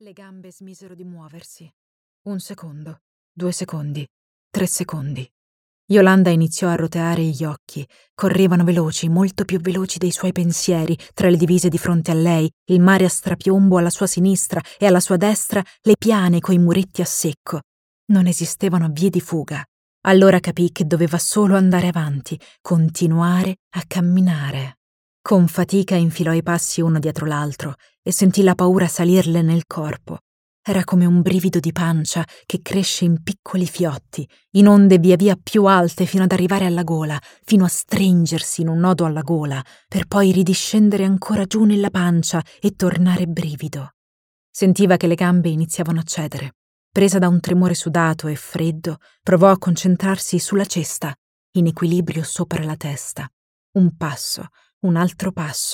Le gambe smisero di muoversi. 1 secondo, 2 secondi, 3 secondi. Yolanda iniziò a roteare gli occhi. Correvano veloci, molto più veloci dei suoi pensieri, tra le divise di fronte a lei, il mare a strapiombo alla sua sinistra e alla sua destra le piane coi muretti a secco. Non esistevano vie di fuga. Allora capì che doveva solo andare avanti, continuare a camminare. Con fatica infilò i passi uno dietro l'altro e sentì la paura salirle nel corpo. Era come un brivido di pancia che cresce in piccoli fiotti, in onde via via più alte fino ad arrivare alla gola, fino a stringersi in un nodo alla gola, per poi ridiscendere ancora giù nella pancia e tornare brivido. Sentiva che le gambe iniziavano a cedere. Presa da un tremore sudato e freddo, provò a concentrarsi sulla cesta, in equilibrio sopra la testa. Un passo, un altro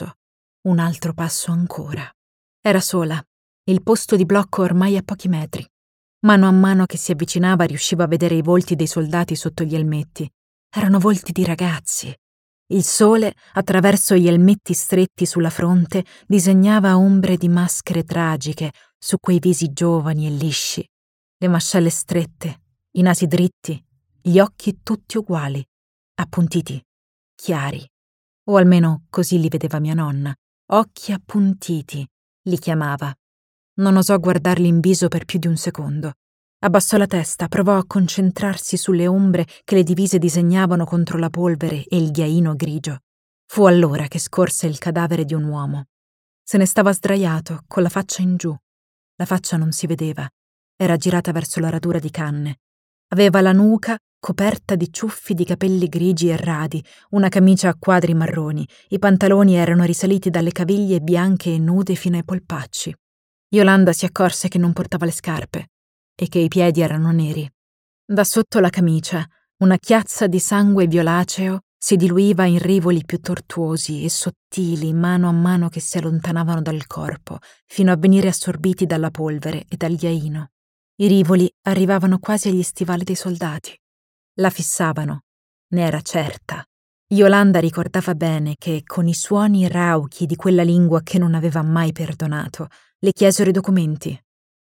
passo ancora. Era sola. Il posto di blocco ormai a pochi metri. Mano a mano che si avvicinava riusciva a vedere i volti dei soldati sotto gli elmetti. Erano volti di ragazzi. Il sole, attraverso gli elmetti stretti sulla fronte, disegnava ombre di maschere tragiche su quei visi giovani e lisci. Le mascelle strette, i nasi dritti, gli occhi tutti uguali, appuntiti, chiari. O almeno così li vedeva mia nonna. Occhi appuntiti, li chiamava. Non osò guardarli in viso per più di 1 secondo. Abbassò la testa, provò a concentrarsi sulle ombre che le divise disegnavano contro la polvere e il ghiaino grigio. Fu allora che scorse il cadavere di un uomo. Se ne stava sdraiato, con la faccia in giù. La faccia non si vedeva. Era girata verso la radura di canne. Aveva la nuca coperta di ciuffi di capelli grigi e radi, una camicia a quadri marroni, i pantaloni erano risaliti dalle caviglie bianche e nude fino ai polpacci. Yolanda si accorse che non portava le scarpe e che i piedi erano neri. Da sotto la camicia, una chiazza di sangue violaceo si diluiva in rivoli più tortuosi e sottili mano a mano che si allontanavano dal corpo, fino a venire assorbiti dalla polvere e dal ghiaino. I rivoli arrivavano quasi agli stivali dei soldati. La fissavano, ne era certa. Yolanda ricordava bene che, con i suoni rauchi di quella lingua che non aveva mai perdonato, le chiesero i documenti.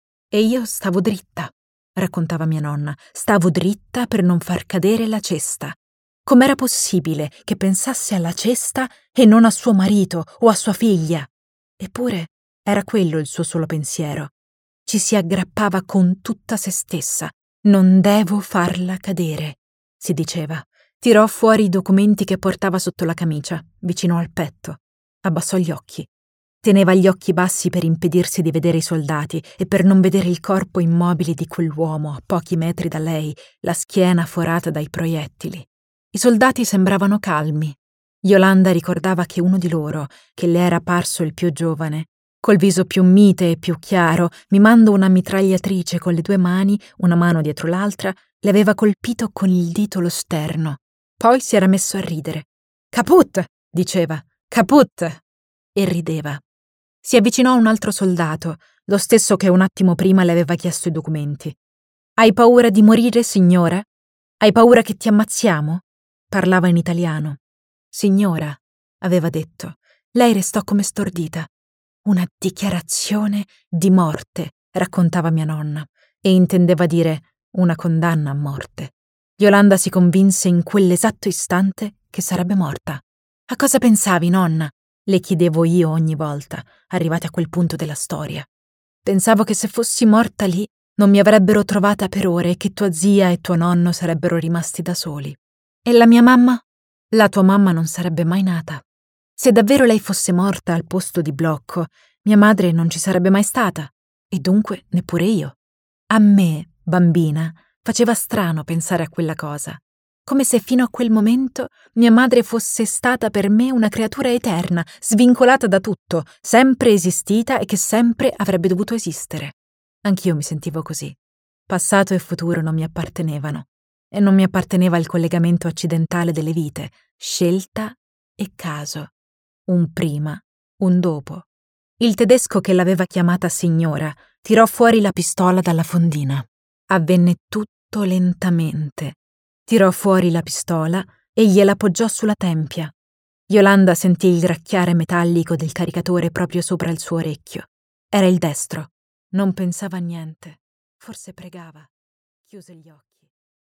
E io stavo dritta, raccontava mia nonna, stavo dritta per non far cadere la cesta. Com'era possibile che pensasse alla cesta e non a suo marito o a sua figlia? Eppure era quello il suo solo pensiero. Ci si aggrappava con tutta se stessa. Non devo farla cadere, si diceva. Tirò fuori i documenti che portava sotto la camicia, vicino al petto. Abbassò gli occhi. Teneva gli occhi bassi per impedirsi di vedere i soldati e per non vedere il corpo immobile di quell'uomo a pochi metri da lei, la schiena forata dai proiettili. I soldati sembravano calmi. Yolanda ricordava che uno di loro, che le era parso il più giovane, col viso più mite e più chiaro, mimando una mitragliatrice con le 2 mani, una mano dietro l'altra, le aveva colpito con il dito lo sterno. Poi si era messo a ridere. «Caput!» diceva. «Caput!» E rideva. Si avvicinò a un altro soldato, lo stesso che un attimo prima le aveva chiesto i documenti. «Hai paura di morire, signora? Hai paura che ti ammazziamo?» Parlava in italiano. «Signora», aveva detto. Lei restò come stordita. «Una dichiarazione di morte», raccontava mia nonna, e intendeva dire una condanna a morte. Yolanda si convinse in quell'esatto istante che sarebbe morta. «A cosa pensavi, nonna?» le chiedevo io ogni volta, arrivati a quel punto della storia. «Pensavo che se fossi morta lì non mi avrebbero trovata per ore e che tua zia e tuo nonno sarebbero rimasti da soli. E la mia mamma? La tua mamma non sarebbe mai nata. Se davvero lei fosse morta al posto di blocco, mia madre non ci sarebbe mai stata, e dunque neppure io. A me, bambina, faceva strano pensare a quella cosa, come se fino a quel momento mia madre fosse stata per me una creatura eterna, svincolata da tutto, sempre esistita e che sempre avrebbe dovuto esistere. Anch'io mi sentivo così. Passato e futuro non mi appartenevano, e non mi apparteneva il collegamento accidentale delle vite, scelta e caso. Un prima, un dopo. Il tedesco che l'aveva chiamata signora tirò fuori la pistola dalla fondina. Avvenne tutto lentamente. Tirò fuori la pistola e gliela appoggiò sulla tempia. Yolanda sentì il gracchiare metallico del caricatore proprio sopra il suo orecchio. Era il destro. Non pensava a niente, forse pregava. Chiuse gli occhi.